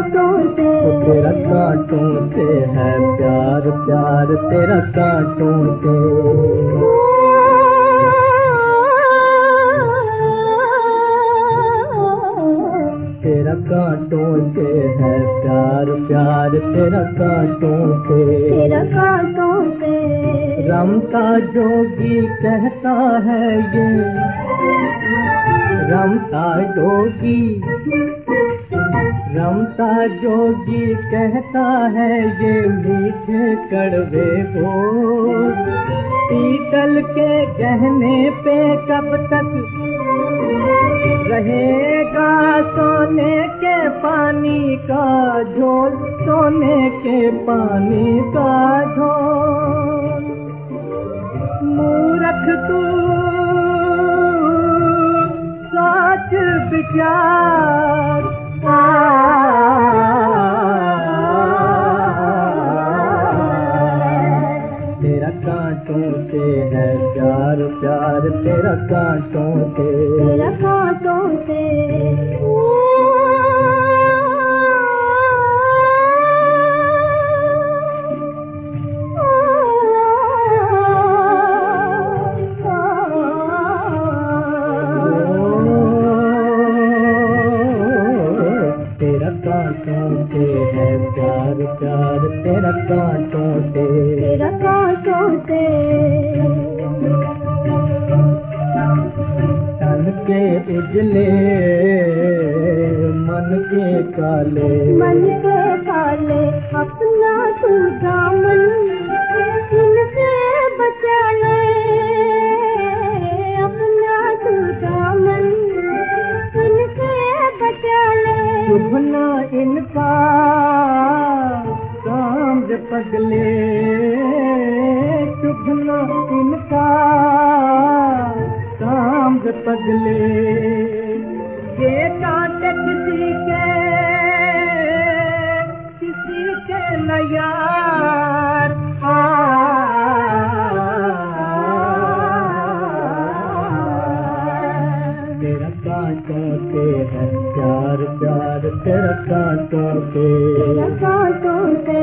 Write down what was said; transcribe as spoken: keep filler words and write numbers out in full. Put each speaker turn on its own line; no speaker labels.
कांटों से,
तेरा कांटों से है प्यार, प्यार तेरा कांटों से। तेरा कांटों से है प्यार, प्यार तेरा कांटों से,
तेरा कांटों से।
रमता जोगी कहता है ये, रमता जोगी, रमता जोगी कहता है ये मीठे कड़वे बोल, पीतल के गहने पे कब तक रहेगा सोने के पानी का झोल, सोने के पानी का झोल। मूर्ख तू सोच विचार, तेरा कांटों से है प्यार, प्यार तेरा कांटों से,
तेरा कांटों से।
तेरा कांटों से है प्यार, प्यार तेरा कांटों से,
तेरा कांटों से।
तन के उजले मन के काले,
मन के काले अपना तू दामन इनसे बचा ले, अपना तू दामन इनसे बचा ले।
चुभना इनका सांझ पगले, चुभना इनका सांझ पगले। ये कांटे किसी के, किसी के न यार, तेरा कांटों से है प्यार, प्यार तेरा कांटों से,
तेरा कांटों से।